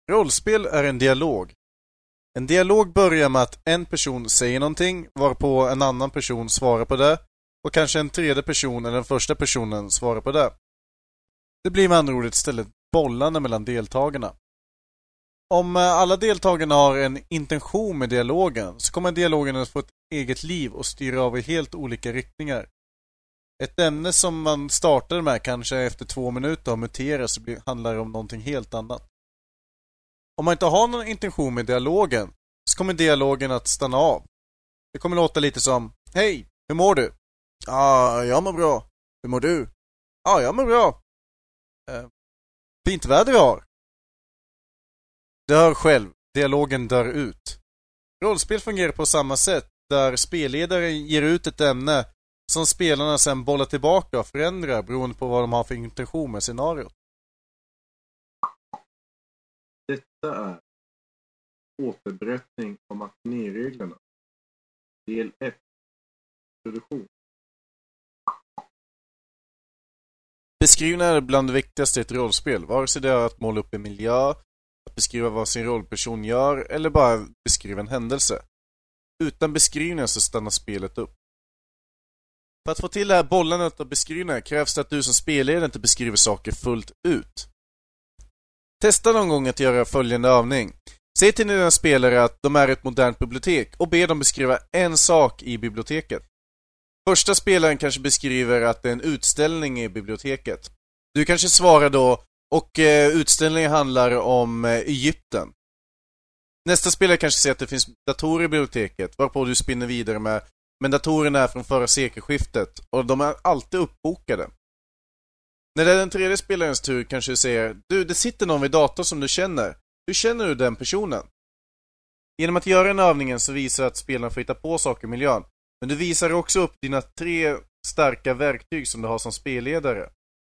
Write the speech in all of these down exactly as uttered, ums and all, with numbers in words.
Rollspel är en dialog. En dialog börjar med att en person säger någonting, varpå en annan person svarar på det, och kanske en tredje person eller den första personen svarar på det. Det blir med andra ord istället bollande mellan deltagarna. Om alla deltagarna har en intention med dialogen så kommer dialogen att få ett eget liv och styra av i helt olika riktningar. Ett ämne som man startade med kanske efter två minuter och muterar så blir, handlar det om någonting helt annat. Om man inte har någon intention med dialogen så kommer dialogen att stanna av. Det kommer låta lite som: hej, hur mår du? Ja, ah, jag mår bra. Hur mår du? Ja, ah, jag mår bra. Eh, fint väder vi har. Du hör själv, dialogen dör ut. Rollspel fungerar på samma sätt, där spelledaren ger ut ett ämne som spelarna sedan bollar tillbaka och förändrar beroende på vad de har för intention med scenariot. Detta är återberättning om matinéreglerna. Del ett. Produktion. Beskrivning är bland det viktigaste i ett rollspel, vare sig det är att måla upp en miljö, att beskriva vad sin rollperson gör eller bara beskriva en händelse. Utan beskrivningar så stannar spelet upp. För att få till det här bollandet av beskrivningar krävs det att du som spelledare inte beskriver saker fullt ut. Testa någon gång att göra följande övning. Säg till dina spelare att de är ett modernt bibliotek och be dem beskriva en sak i biblioteket. Första spelaren kanske beskriver att det är en utställning i biblioteket. Du kanske svarar då: och eh, utställningen handlar om eh, Egypten. Nästa spelare kanske säger att det finns datorer i biblioteket, varpå du spinner vidare med: men datorerna är från förra sekelskiftet och de är alltid uppbokade. När det är den tredje spelarens tur kanske du säger: du, det sitter någon vid datorn som du känner. Hur känner du den personen? Genom att göra den övningen så visar att spelarna får hitta på saker i miljön. Men du visar också upp dina tre starka verktyg som du har som spelledare.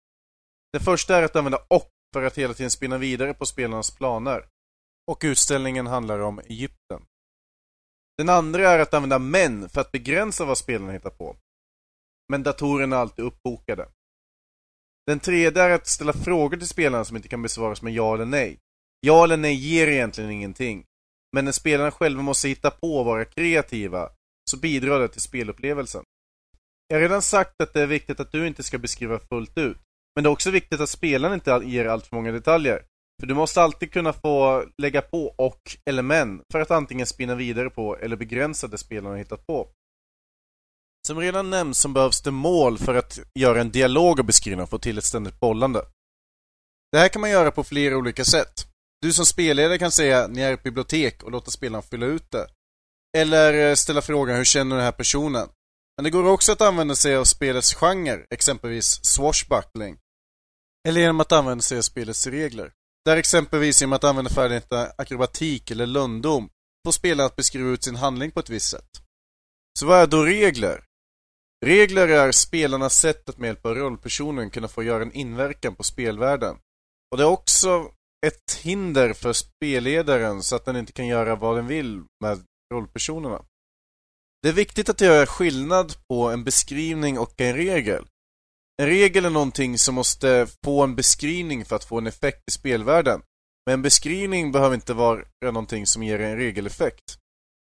Det första är att använda och för att hela tiden spinna vidare på spelarnas planer. Och utställningen handlar om Egypten. Den andra är att använda men för att begränsa vad spelarna hittar på. Men datorerna är alltid uppbokade. Den tredje är att ställa frågor till spelarna som inte kan besvaras med ja eller nej. Ja eller nej ger egentligen ingenting. Men när spelarna själva måste hitta på och vara kreativa så bidrar det till spelupplevelsen. Jag har redan sagt att det är viktigt att du inte ska beskriva fullt ut. Men det är också viktigt att spelarna inte ger allt för många detaljer. För du måste alltid kunna få lägga på och eller men för att antingen spinna vidare på eller begränsa det spelarna hittat på. Som redan nämnts så behövs det mål för att göra en dialog och beskriva och få till ett ständigt bollande. Det här kan man göra på flera olika sätt. Du som spelledare kan säga: ni är ett bibliotek, och låta spelarna fylla ut det. Eller ställa frågan: hur känner den här personen? Men det går också att använda sig av spelets genre, exempelvis swashbuckling. Eller genom att använda sig av spelets regler. Där exempelvis genom att använda färdigheter akrobatik eller lönndom får spelaren att beskriva ut sin handling på ett visst sätt. Så vad är då regler? Regler är spelarnas sätt att med hjälp av rollpersonen kunna få göra en inverkan på spelvärlden. Och det är också ett hinder för spelledaren så att den inte kan göra vad den vill med rollpersonerna. Det är viktigt att göra skillnad på en beskrivning och en regel. En regel är någonting som måste få en beskrivning för att få en effekt i spelvärlden. Men en beskrivning behöver inte vara någonting som ger en regeleffekt.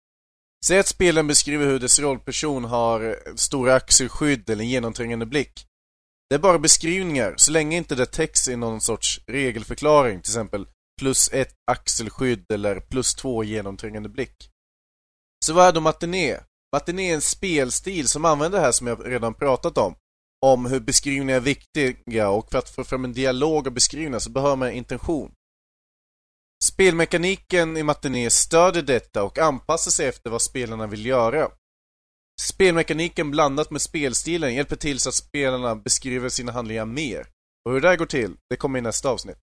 Säg att spelaren beskriver hur dess rollperson har stora axelskydd eller en genomträngande blick. Det är bara beskrivningar, så länge inte det text är någon sorts regelförklaring, till exempel plus ett axelskydd eller plus två genomträngande blick. Så vad är då matiné? Matiné är en spelstil som använder det här som jag redan pratat om. Om hur beskrivningar är viktiga, och för att få fram en dialog och beskrivningar så behöver man intention. Spelmekaniken i matiné stöder detta och anpassar sig efter vad spelarna vill göra. Spelmekaniken blandat med spelstilen hjälper till så att spelarna beskriver sina handlingar mer. Och hur det här går till, det kommer i nästa avsnitt.